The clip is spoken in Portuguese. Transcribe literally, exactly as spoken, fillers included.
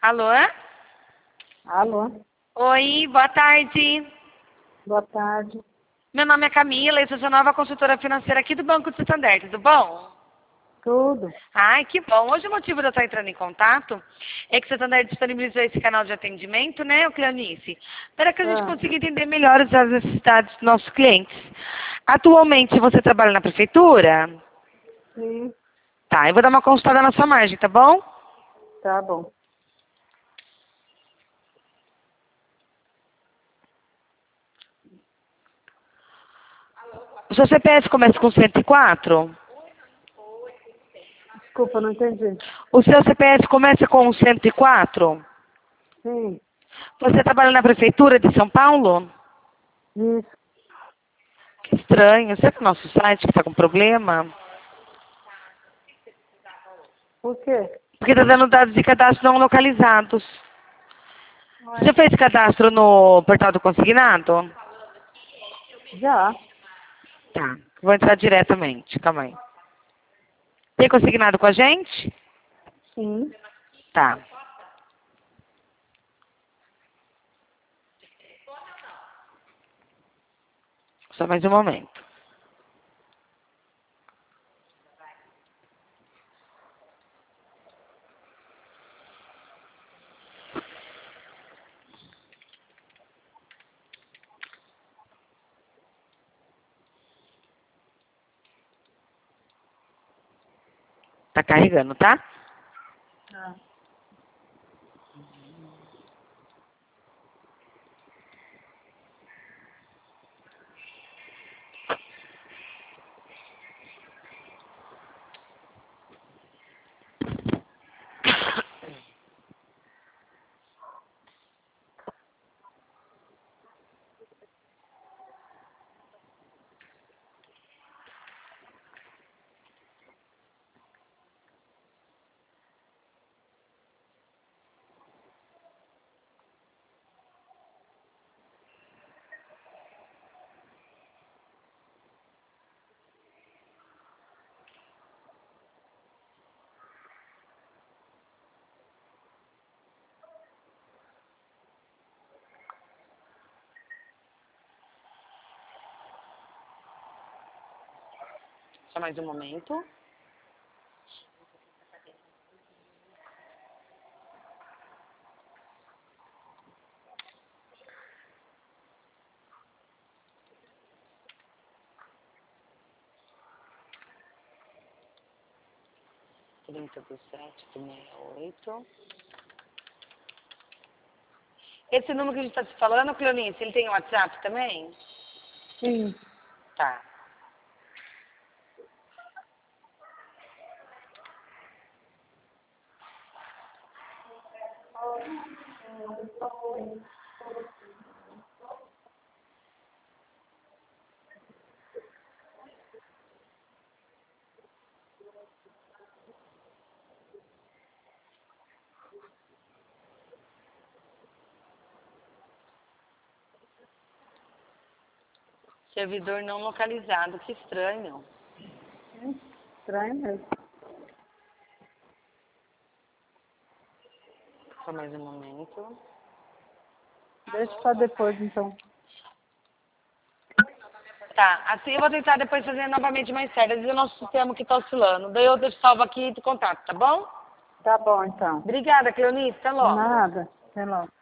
Alô? Alô? Oi, boa tarde. Boa tarde. Meu nome é Camila e sou sua nova consultora financeira aqui do Banco de Santander, tudo bom? Tudo? Ai, que bom. Hoje o motivo de eu estar entrando em contato é que o Santander disponibilizou esse canal de atendimento, né, o Cleonice, para que a gente Ah, consiga entender melhor as necessidades dos nossos clientes. Atualmente você trabalha na prefeitura? sim, Tá, eu vou dar uma consultada na sua margem, tá bom? tá bom. O seu C P F começa com cento e quatro? Desculpa, não entendi. O seu C P F começa com cento e quatro? Sim, Você trabalha na prefeitura de São Paulo? isso. Que estranho. Será que o nosso site está com problema? Por quê? Porque está dando dados de cadastro não localizados. Você Ué, fez cadastro no portal do consignado? já, Tá. Vou entrar diretamente. Calma aí. Tem consignado com a gente? sim. Tá. Só mais um momento. Tá carregando, tá? Ah, Só mais um momento. trinta do sete do sessenta e oito. Esse número que a gente está te falando, Cleonice, ele tem WhatsApp também? sim. Tá. Servidor não localizado, que estranho. Estranho mesmo. Só mais um momento. Deixa pra depois, então. Tá, assim eu vou tentar depois fazer novamente mais tarde. Às vezes é o nosso sistema que está oscilando. Daí eu deixo salvo aqui de contato, tá bom? Tá bom, então. Obrigada, Cleonice. Até logo. Nada. Até logo.